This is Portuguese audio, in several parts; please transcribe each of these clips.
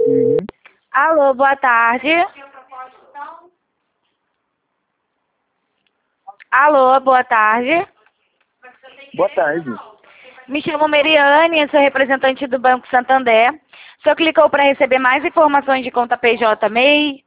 Uhum. Alô, boa tarde. Alô, boa tarde. Boa tarde. Me chamo Meriane, sou representante do Banco Santander. O senhor clicou para receber mais informações de conta PJ MEI?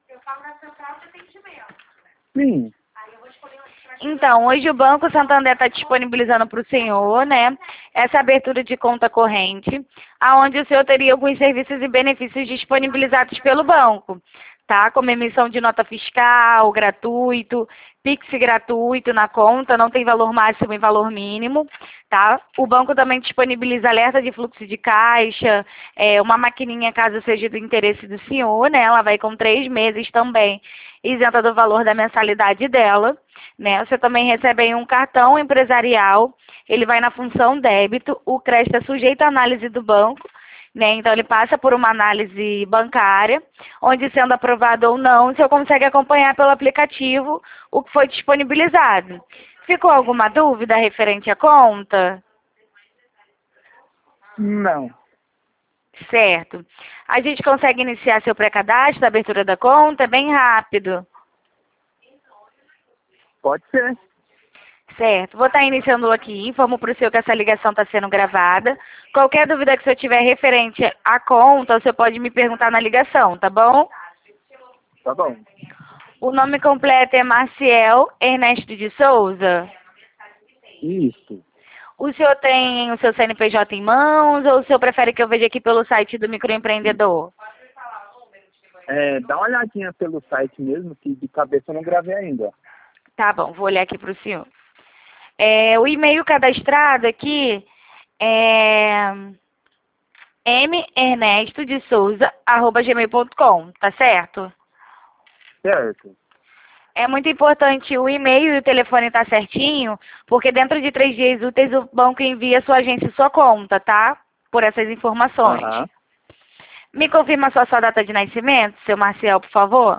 Sim. Então, hoje o Banco Santander está disponibilizando para o senhor, né, essa abertura de conta corrente, aonde o senhor teria alguns serviços e benefícios disponibilizados pelo banco, tá? Como emissão de nota fiscal, gratuito, Pix gratuito na conta, não tem valor máximo e valor mínimo, tá? O banco também disponibiliza alerta de fluxo de caixa, uma maquininha caso seja do interesse do senhor, né? Ela vai com 3 meses também, isenta do valor da mensalidade dela, né? Você também recebe aí um cartão empresarial, ele vai na função débito, o crédito é sujeito à análise do banco, né? Então ele passa por uma análise bancária, onde sendo aprovado ou não, o senhor consegue acompanhar pelo aplicativo o que foi disponibilizado. Ficou alguma dúvida referente à conta? Não. Certo. A gente consegue iniciar seu pré-cadastro da abertura da conta, é bem rápido. Pode ser. Certo. Vou estar iniciando aqui. Informo para o senhor que essa ligação está sendo gravada. Qualquer dúvida que o senhor tiver referente à conta, o senhor pode me perguntar na ligação, tá bom? Tá bom. O nome completo é Marciel Ernesto de Souza. Isso. O senhor tem o seu CNPJ em mãos ou o senhor prefere que eu veja aqui pelo site do microempreendedor? Dá uma olhadinha pelo site mesmo, que de cabeça eu não gravei ainda. Tá bom, vou olhar aqui para o senhor. O e-mail cadastrado aqui é mernestodesouza@gmail.com, tá certo? Certo. É muito importante o e-mail e o telefone estar certinho, porque dentro de 3 dias úteis o banco envia a sua agência e sua conta, tá? Por essas informações. Aham. Me confirma só a sua data de nascimento, seu Marcial, por favor?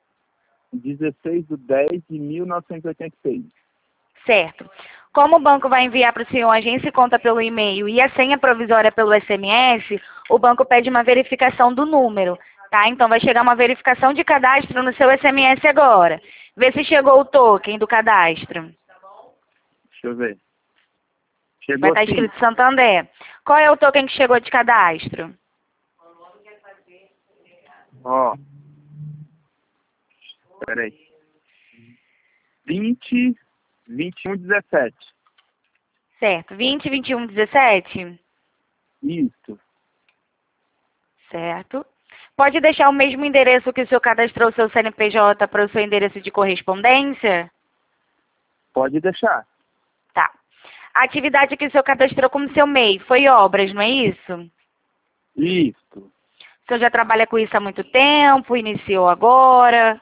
16/10/1986. Certo. Como o banco vai enviar para o senhor a agência e conta pelo e-mail e a senha provisória pelo SMS, o banco pede uma verificação do número, tá? Então vai chegar uma verificação de cadastro no seu SMS agora. Vê se chegou o token do cadastro. Deixa eu ver. Vai Chegou estar sim. escrito Santander. Qual é o token que chegou de cadastro? Ó. Peraí. 20/21/17. Certo. 202117? Isso. Certo. Pode deixar o mesmo endereço que o senhor cadastrou o seu CNPJ para o seu endereço de correspondência? Pode deixar. Tá. A atividade que o senhor cadastrou como seu MEI foi obras, não é isso? Isso. O senhor já trabalha com isso há muito tempo, iniciou agora?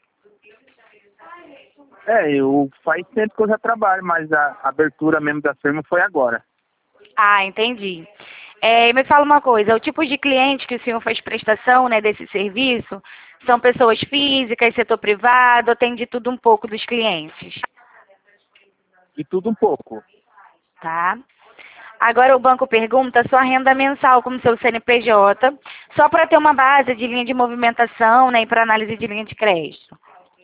Faz tempo que eu já trabalho, mas a abertura mesmo da firma foi agora. Ah, entendi. Me fala uma coisa, o tipo de cliente que o senhor faz prestação, né, desse serviço, são pessoas físicas, setor privado, atende tudo um pouco dos clientes, De tudo um pouco. tá? Agora o banco pergunta a sua renda mensal como seu CNPJ, só para ter uma base de linha de movimentação, né, e para análise de linha de crédito.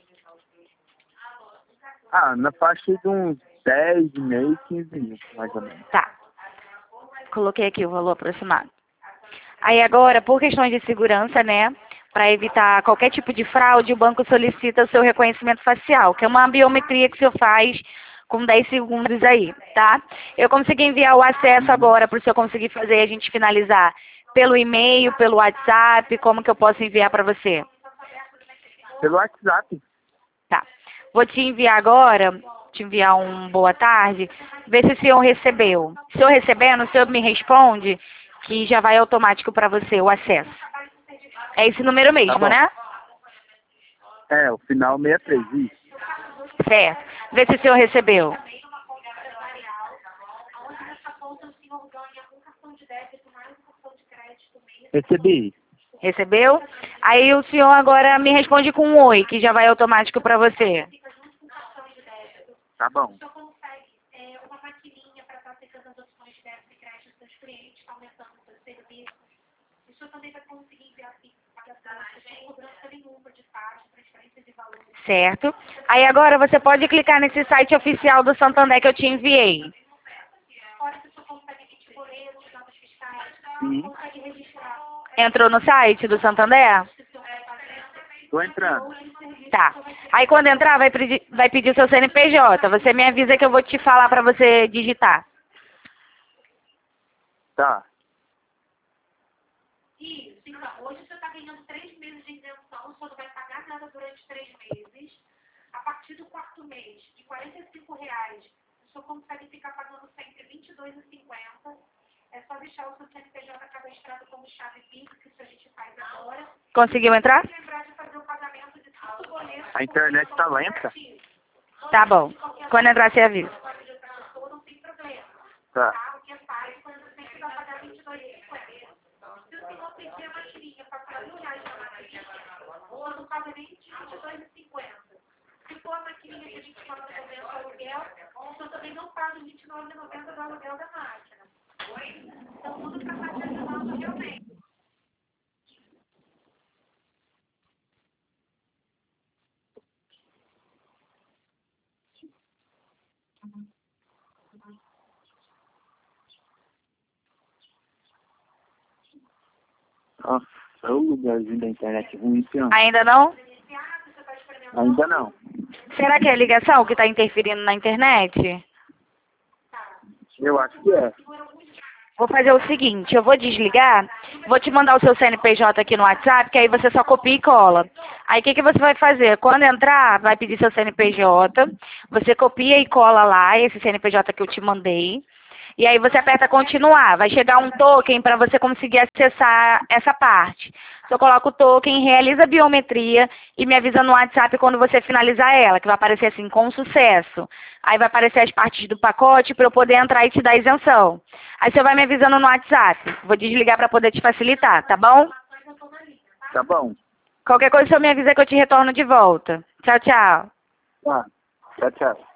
Na faixa de uns 10,5, 15 mil, mais ou menos. Tá, coloquei aqui o valor aproximado. Aí agora, por questões de segurança, né, para evitar qualquer tipo de fraude, o banco solicita o seu reconhecimento facial, que é uma biometria que o senhor faz com 10 segundos aí, tá? Eu consegui enviar o acesso agora para o senhor conseguir fazer e a gente finalizar pelo e-mail, pelo WhatsApp, como que eu posso enviar para você? Pelo WhatsApp. Tá. Vou te enviar agora, te enviar um boa tarde, ver se o senhor recebeu. Se o senhor recebendo, o senhor me responde que já vai automático para você o acesso. É esse número Tá mesmo, bom. né? O final 63, isso. Certo. Vê se o senhor recebeu. Recebi. Recebeu? Aí o senhor agora me responde com um oi, que já vai automático para você. Tá bom. Certo. Aí agora você pode clicar nesse site oficial do Santander que eu te enviei. Sim, Entrou no site do Santander? tô entrando. Tá. Aí quando entrar, vai pedir o seu CNPJ. Você me avisa que eu vou te falar pra você digitar. Tá. Isso, então, hoje você está ganhando 3 meses de isenção, você não vai pagar nada durante 3 meses. A partir do quarto mês, de R$ 45, o senhor consegue ficar pagando sempre R$ 22,50. É só deixar o seu CNPJ cadastrado como chave Pix, que isso a gente faz agora. Conseguiu entrar? E lembrar de fazer o pagamento de todo o boleto. A internet tá lenta? Tá bom. Quando entrar, você avisa. Não tem problema. Tá. Tá? O que faz quando você sempre vai pagar R$ 22,50. Se o senhor pedir a maquininha para pagar R$ 1.000 na maquininha, o senhor não paga nem R$ 22,50. Se for a maquininha que a gente paga no momento do aluguel, o senhor também não paga R$ 29,90 do aluguel da máquina. Então, tudo que está te ajudando realmente. Nossa, é o lugarzinho da internet ruim, senhor. Ainda não? Ainda não. Será que é a ligação que tá interferindo na internet? Eu acho que é. Vou fazer o seguinte, eu vou desligar, vou te mandar o seu CNPJ aqui no WhatsApp, que aí você só copia e cola. Aí o que você vai fazer? Quando entrar, vai pedir seu CNPJ, você copia e cola lá, esse CNPJ que eu te mandei, e aí você aperta continuar. Vai chegar um token para você conseguir acessar essa parte. Você coloca o token, realiza a biometria e me avisa no WhatsApp quando você finalizar ela, que vai aparecer assim, com sucesso. Aí vai aparecer as partes do pacote para eu poder entrar e te dar isenção. Aí você vai me avisando no WhatsApp. Vou desligar para poder te facilitar, tá bom? Tá bom. Qualquer coisa você me avisa que eu te retorno de volta. Tchau, tchau. Tá. Tchau, tchau.